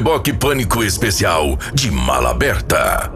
Reboque Pânico Especial de Mala Aberta.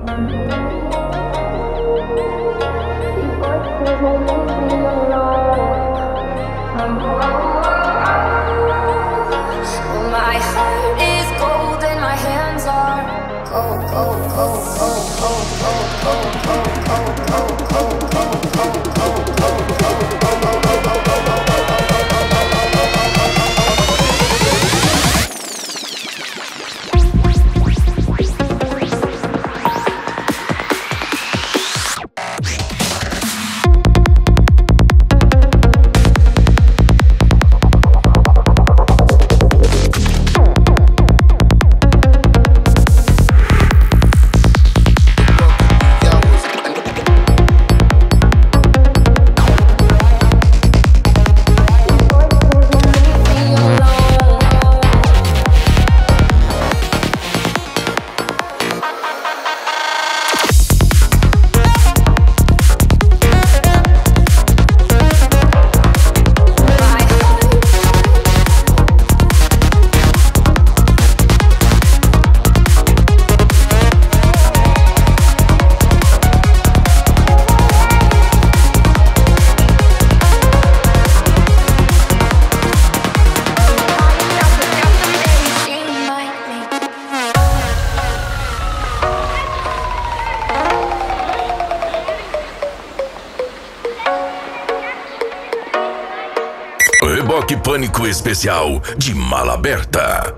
Reboque Pânico Especial de Mala Aberta.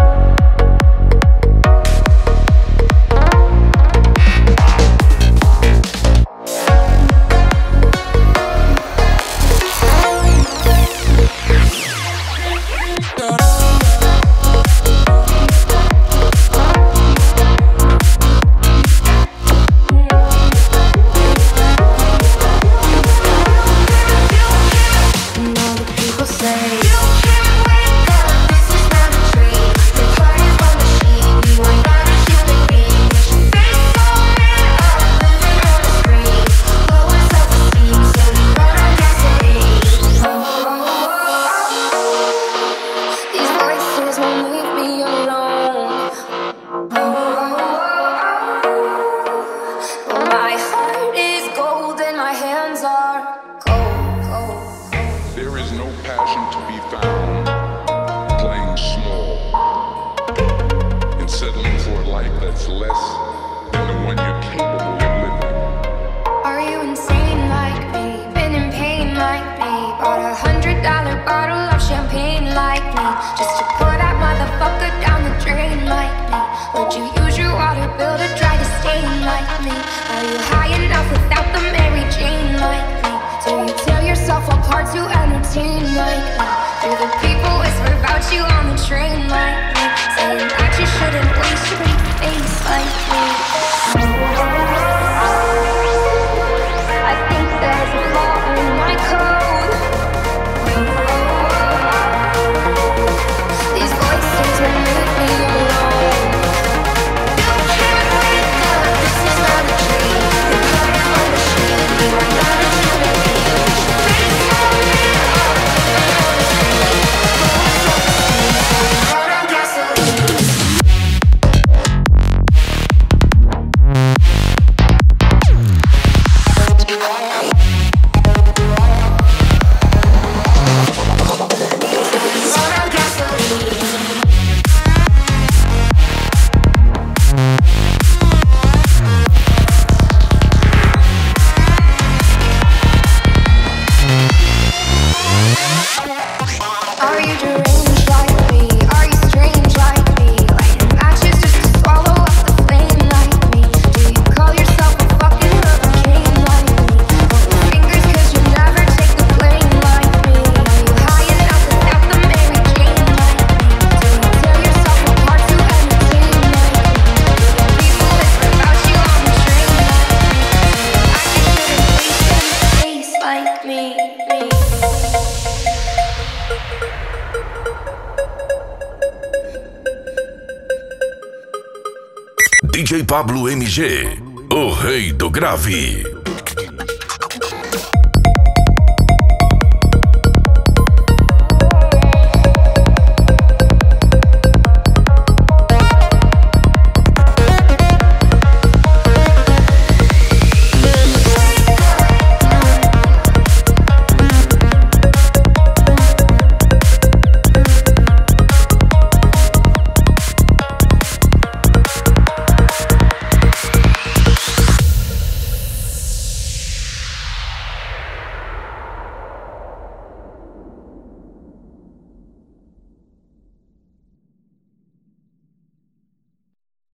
There is no passion to be found playing small and settling for a life that's less than the one you're capable of living. Are you insane like me? Been in pain like me? Bought $100 bottle of champagne like me? Just to pour that motherfucker down the drain like me? Would you use your water bill to dry the stain like me? Are you high enough without the Mary Jane like me? Do you tear yourself apart to entertain like me? Do the people whisper about you on the train like me? Saying that you shouldn't waste your pretty face like me? I think there's a flaw in my code. These voices will leave me alone. You can't wake up, this is not a dream. You're not a machine, you are not a human being. DJ Pablo MG, o rei do grave.